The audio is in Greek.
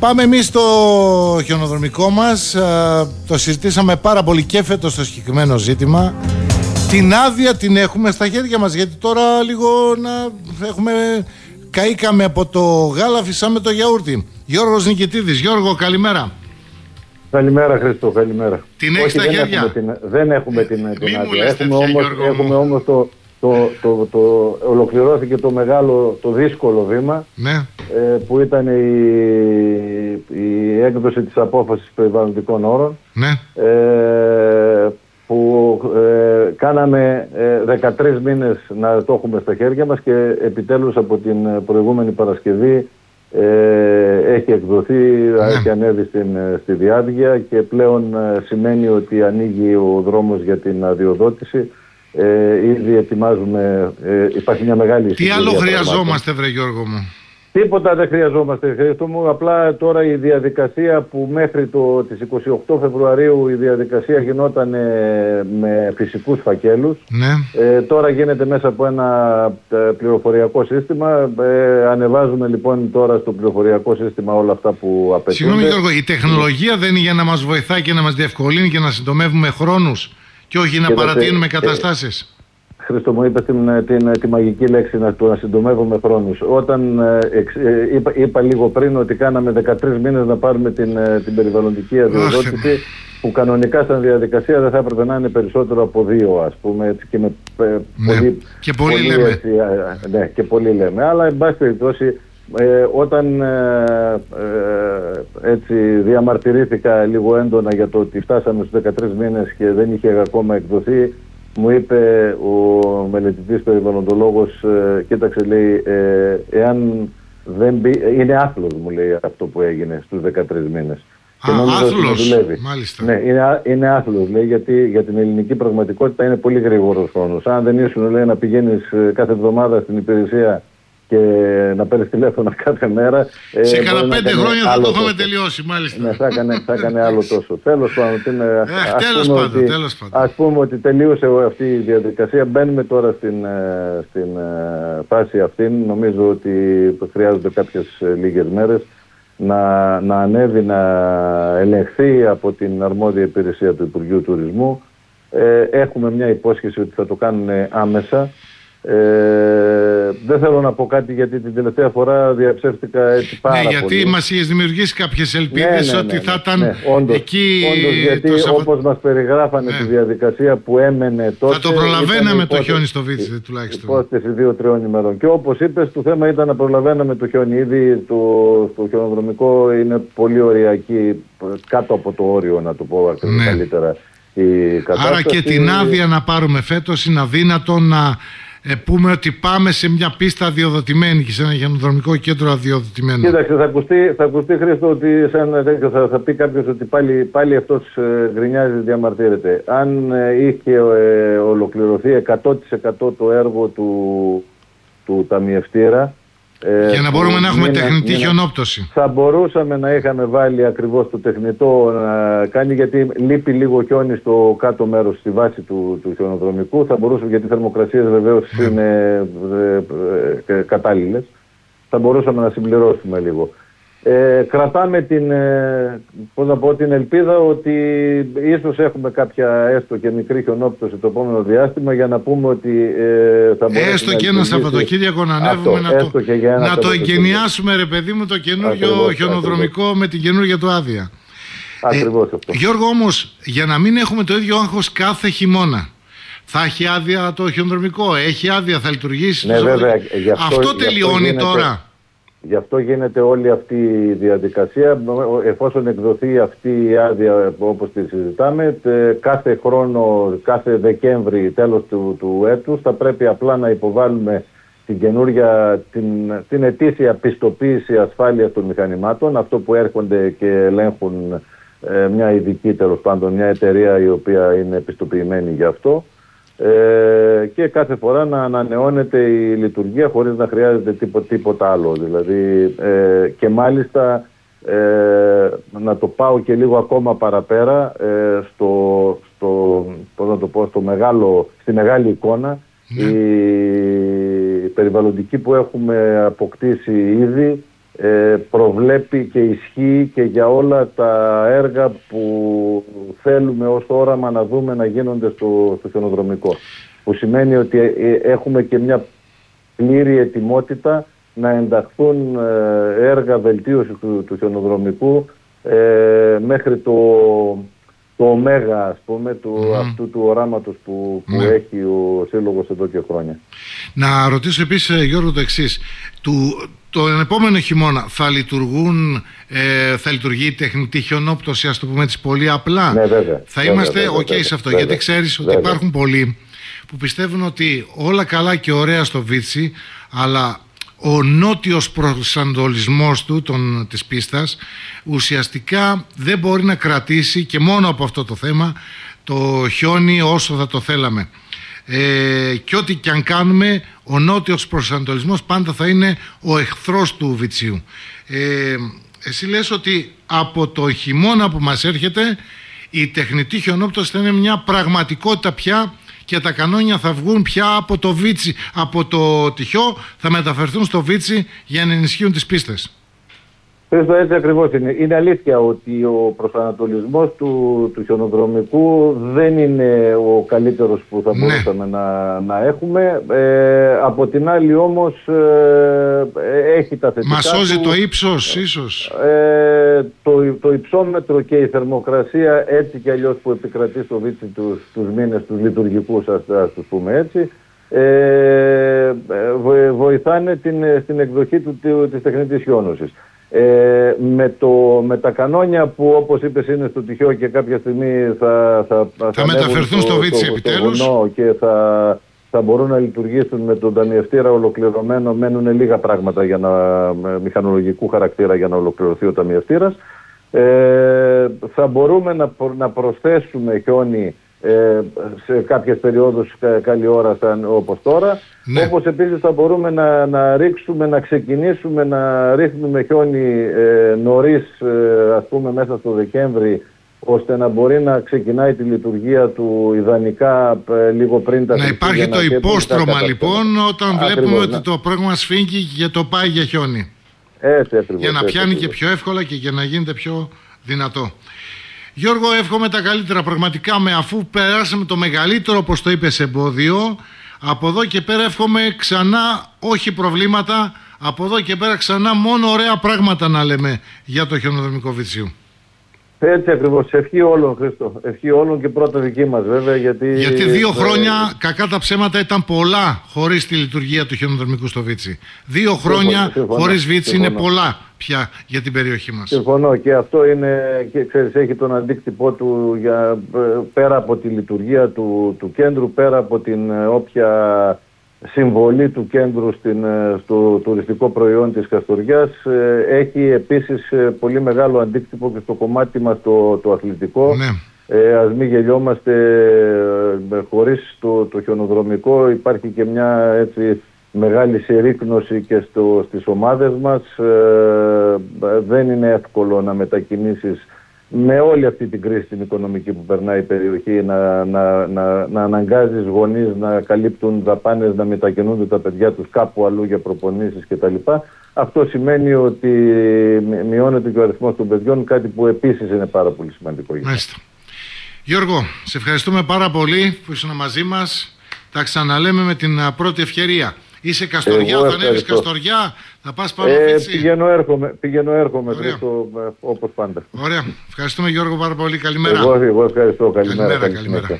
Πάμε εμείς στο χιονοδρομικό μας. Το συζητήσαμε πάρα πολύ και φέτος το συγκεκριμένο ζήτημα. Την άδεια την έχουμε στα χέρια μας, γιατί τώρα λίγο καήκαμε από το γάλα, φυσάμε το γιαούρτι. Γιώργος Νικητίδης. Γιώργο, καλημέρα. Καλημέρα Χρήστο, καλημέρα. Την έχεις στα χέρια? Δεν έχουμε την άδεια. Έχουμε όμως ολοκληρώθηκε το δύσκολο βήμα, ναι, που ήταν η έκδοση της απόφασης περιβαλλοντικών όρων, ναι, που κάναμε 13 μήνες να το έχουμε στα χέρια μας και επιτέλους από την προηγούμενη Παρασκευή έχει εκδοθεί, έχει ανέβει στη διάβγεια και πλέον σημαίνει ότι ανοίγει ο δρόμος για την αδειοδότηση. Ήδη ετοιμάζουμε, υπάρχει μια μεγάλη Τι άλλο χρειαζόμαστε, βρε Γιώργο μου? Τίποτα δεν χρειαζόμαστε, Χρήστο μου. Απλά τώρα η διαδικασία που μέχρι τις 28 Φεβρουαρίου η διαδικασία γινόταν με φυσικούς φακέλους, ναι, τώρα γίνεται μέσα από ένα πληροφοριακό σύστημα. Ανεβάζουμε λοιπόν τώρα στο πληροφοριακό σύστημα όλα αυτά που απαιτούνται. Συγγνώμη Γιώργο, η τεχνολογία δεν είναι για να μας βοηθάει και να μας διευκολύνει και να συντομεύουμε χρόνους και όχι να παρατείνουμε καταστάσεις? Χρήστο μου, είπες τη μαγική λέξη να συντομεύουμε χρόνους. Όταν είπα λίγο πριν ότι κάναμε 13 μήνες να πάρουμε την περιβαλλοντική αδειοδότηση, που κανονικά σαν διαδικασία δεν θα έπρεπε να είναι περισσότερο από 2, ας πούμε, έτσι, και με και πολύ λέμε. Έτσι, ναι, και πολύ λέμε. Αλλά εν πάση περιπτώσει, όταν έτσι διαμαρτυρήθηκα λίγο έντονα για το ότι φτάσαμε στους 13 μήνες και δεν είχε ακόμα εκδοθεί, μου είπε ο μελετητής περιβαλλοντολόγος, κοίταξε, λέει, εάν δεν είναι άθλος, μου λέει, αυτό που έγινε στους 13 μήνες. Άθλος, μάλιστα. Ναι, είναι άθλος, λέει, γιατί για την ελληνική πραγματικότητα είναι πολύ γρήγορος χρόνος. Αν δεν ήσουν, λέει, να πηγαίνεις κάθε εβδομάδα στην υπηρεσία και να παίρνεις τηλέφωνα κάθε μέρα, σε κάνα 5 χρόνια θα το έχουμε τελειώσει, μάλιστα. Ναι, θα έκανε άλλο τόσο. Τέλος πάντων, ας πούμε ότι τελείωσε αυτή η διαδικασία. Μπαίνουμε τώρα στην φάση αυτή. Νομίζω ότι χρειάζονται κάποιες λίγες μέρες να ανέβει, να ελεγχθεί από την αρμόδια υπηρεσία του Υπουργείου Τουρισμού. Έχουμε μια υπόσχεση ότι θα το κάνουν άμεσα. Δεν θέλω να πω κάτι, γιατί την τελευταία φορά διαψεύτηκα έτσι πάρα πολύ. Γιατί μας είχες δημιουργήσει κάποιες ελπίδες ότι θα ήταν εκεί. Όντως, γιατί όπως μας περιγράφανε τη διαδικασία που έμενε τότε, θα το προλαβαίναμε το χιόνι στο Βύθισδε τουλάχιστον. Υπόθεση 2-3 ημερών. Και όπως είπες, το θέμα ήταν να προλαβαίναμε το χιόνι. Ήδη το χιονοδρομικό είναι πολύ οριακή, κάτω από το όριο, να το πω καλύτερα, η κατάσταση. Άρα και την άδεια να πάρουμε φέτος είναι αδύνατο να πούμε ότι πάμε σε μια πίστα αδειοδοτημένη και σε ένα χιονοδρομικό κέντρο αδειοδοτημένο. Κοίταξε, θα ακουστεί, Χρήστο, ότι θα πει κάποιος ότι πάλι αυτός γκρινιάζει, διαμαρτύρεται. Αν είχε ολοκληρωθεί 100% το έργο του ταμιευτήρα, για να μπορούμε να έχουμε τεχνητή χιονόπτωση, θα μπορούσαμε να είχαμε βάλει ακριβώς το τεχνητό να κάνει, γιατί λείπει λίγο χιόνι στο κάτω μέρος, στη βάση του χιονοδρομικού. Θα μπορούσαμε, γιατί οι θερμοκρασίες βεβαίως είναι κατάλληλες, θα μπορούσαμε να συμπληρώσουμε λίγο. Κρατάμε την ελπίδα ότι ίσως έχουμε κάποια έστω και μικρή χιονόπτωση το επόμενο διάστημα, για να πούμε ότι θα μπορέσουμε έστω και ένα Σαββατοκύριακο να ανέβουμε, να το εγκαινιάσουμε, ρε παιδί μου, το καινούριο χιονοδρομικό με την καινούργια του άδεια. Ακριβώς αυτό. Γιώργο, όμως, για να μην έχουμε το ίδιο άγχος κάθε χειμώνα, θα έχει άδεια το χιονοδρομικό? Έχει άδεια, θα λειτουργήσει? Ναι, βέβαια, αυτό τελειώνει τώρα. Γι' αυτό γίνεται όλη αυτή η διαδικασία. Εφόσον εκδοθεί αυτή η άδεια όπως τη συζητάμε, κάθε χρόνο, κάθε Δεκέμβρη, τέλος του έτους, θα πρέπει απλά να υποβάλουμε την καινούργια, την ετήσια πιστοποίηση ασφάλειας των μηχανημάτων, αυτό που έρχονται και ελέγχουν μια ειδική, τέλος πάντων, μια εταιρεία η οποία είναι πιστοποιημένη γι' αυτό. Και κάθε φορά να ανανεώνεται η λειτουργία χωρίς να χρειάζεται τίποτα άλλο. Δηλαδή, και μάλιστα να το πάω και λίγο ακόμα παραπέρα, στη μεγάλη εικόνα, η περιβαλλοντική που έχουμε αποκτήσει ήδη προβλέπει και ισχύει και για όλα τα έργα που θέλουμε ως όραμα να δούμε να γίνονται στο χιονοδρομικό. Που σημαίνει ότι έχουμε και μια πλήρη ετοιμότητα να ενταχθούν έργα βελτίωσης του χιονοδρομικού μέχρι το ωμέγα, ας πούμε, αυτού του οράματος που έχει ο Σύλλογος εδώ και χρόνια. Να ρωτήσω επίσης, Γιώργο, το εξής. Τον επόμενο χειμώνα θα λειτουργεί η τεχνητή χιονόπτωση, ας το πούμε έτσι πολύ απλά? Ναι, βέβαια. Θα είμαστε σε αυτό, γιατί ξέρεις ότι υπάρχουν πολλοί που πιστεύουν ότι όλα καλά και ωραία στο Βίτσι, αλλά ο νότιος προσανατολισμός της πίστας ουσιαστικά δεν μπορεί να κρατήσει και μόνο από αυτό το θέμα το χιόνι όσο θα το θέλαμε. Και ό,τι και αν κάνουμε, ο νότιος προσανατολισμός πάντα θα είναι ο εχθρός του Βιτσίου. Εσύ λες ότι από το χειμώνα που μας έρχεται η τεχνητή χιονόπτωση θα είναι μια πραγματικότητα πια και τα κανόνια θα βγουν πια από το Βίτσι, από το τυχιό θα μεταφερθούν στο Βίτσι για να ενισχύουν τις πίστες. Έτσι ακριβώς είναι. Είναι αλήθεια ότι ο προσανατολισμός του χιονοδρομικού δεν είναι ο καλύτερος που θα μπορούσαμε να έχουμε. Από την άλλη όμως έχει τα θετικά. Μας σώζει το ύψος ίσως. Το υψόμετρο και η θερμοκρασία έτσι κι αλλιώς που επικρατεί στο Βίτσι τους μήνες τους λειτουργικούς, ας τους πούμε έτσι, βοηθάνε στην εκδοχή της τεχνητής χιόνωσης. Με τα κανόνια που, όπως είπες, είναι στο τυχαίο και κάποια στιγμή θα μεταφερθούν στο Βίτσι επιτέλους και θα μπορούν να λειτουργήσουν με τον ταμιευτήρα ολοκληρωμένο. Μένουν λίγα πράγματα μηχανολογικού χαρακτήρα για να ολοκληρωθεί ο ταμιευτήρας. Θα μπορούμε να προσθέσουμε χιόνι σε κάποιες περιόδους καλή ώρα όπως τώρα. Όπως επίσης θα μπορούμε να ρίξουμε, να ξεκινήσουμε να ρίχνουμε χιόνι νωρίς, ας πούμε μέσα στο Δεκέμβρη, ώστε να μπορεί να ξεκινάει τη λειτουργία του ιδανικά λίγο πριν τα Χριστούγεννα. Να υπάρχει το υπόστρωμα λοιπόν όταν βλέπουμε ότι το πρόγραμμα σφίγγει και το πάει για χιόνι. Έτσι ακριβώς. Για να πιάνει και πιο εύκολα και για να γίνεται πιο δυνατό. Γιώργο, εύχομαι τα καλύτερα πραγματικά, αφού περάσαμε το μεγαλύτερο, όπως το είπες, εμπόδιο. Από εδώ και πέρα εύχομαι ξανά όχι προβλήματα, από εδώ και πέρα ξανά μόνο ωραία πράγματα να λέμε για το χιονοδρομικό Βιτσίου. Έτσι ακριβώς. Ευχή όλων, Χρήστο. Ευχή όλων και πρώτα δική μας βέβαια. Γιατί 2 χρόνια, κακά τα ψέματα, ήταν πολλά χωρίς τη λειτουργία του χιονοδρομικού στο Βίτσι. 2 χρόνια χωρίς Βίτσι είναι πολλά πια για την περιοχή μας. Συμφωνώ, και αυτό είναι, και ξέρεις, έχει τον αντίκτυπό του πέρα από τη λειτουργία του κέντρου, πέρα από την όποια συμβολή του κέντρου στο τουριστικό προϊόν της Καστοριάς, έχει επίσης πολύ μεγάλο αντίκτυπο και στο κομμάτι μας το αθλητικό. Ναι. Ας μην γελιόμαστε, χωρίς το χιονοδρομικό υπάρχει και μια έτσι μεγάλη συρρίκνωση και στις ομάδες μας. Δεν είναι εύκολο να μετακινήσεις με όλη αυτή την κρίση την οικονομική που περνάει η περιοχή, να αναγκάζεις γονείς να καλύπτουν δαπάνες, να μετακινούνται τα παιδιά τους κάπου αλλού για προπονήσεις κτλ. Αυτό σημαίνει ότι μειώνεται και ο αριθμός των παιδιών, κάτι που επίσης είναι πάρα πολύ σημαντικό. Μάλιστα. Γιώργο, σε ευχαριστούμε πάρα πολύ που ήσουν μαζί μας. Τα ξαναλέμε με την πρώτη ευκαιρία. Είσαι Καστοριά, θα ανέβεις Καστοριά, θα πας πάνω Βίτσι? Πηγαίνω έρχομαι όπως πάντα. Ωραία. Ευχαριστούμε Γιώργο πάρα πολύ. Καλημέρα. Εγώ ευχαριστώ. Καλημέρα.